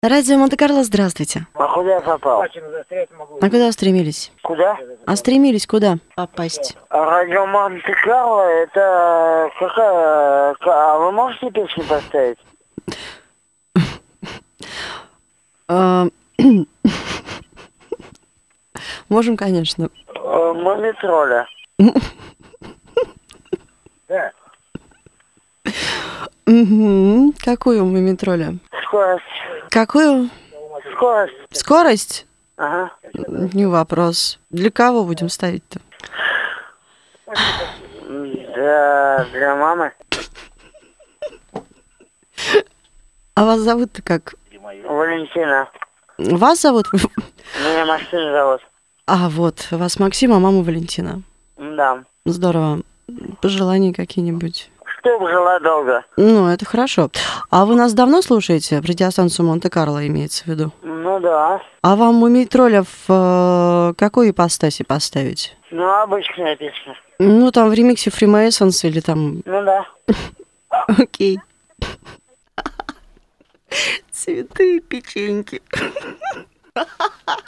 Радио Монте-Карло, здравствуйте. А куда я попал? А куда стремились? Куда? А стремились куда попасть? Радио Монте-Карло, это какая... А вы можете песню поставить? А, Можем, конечно. Мумитроля. Да. Какую мумитроля? Скорость. Какую? Скорость. Скорость? Ага. Не вопрос. Для кого будем ставить-то? Для мамы. А вас зовут-то как? Валентина. Вас зовут? Меня Максим зовут. А, вот, вас Максим, а мама Валентина. Да. Здорово. Пожелания какие-нибудь? Чтоб жила долго. Ну, это хорошо. А вы нас давно слушаете? Радиостанцию Монте-Карло имеется в виду. Ну да. А вам мумитроля в какой ипостаси поставить? Ну, обычная песня. Ну, там в ремиксе Freemasons или там... Ну да. Окей. Цветы, печеньки.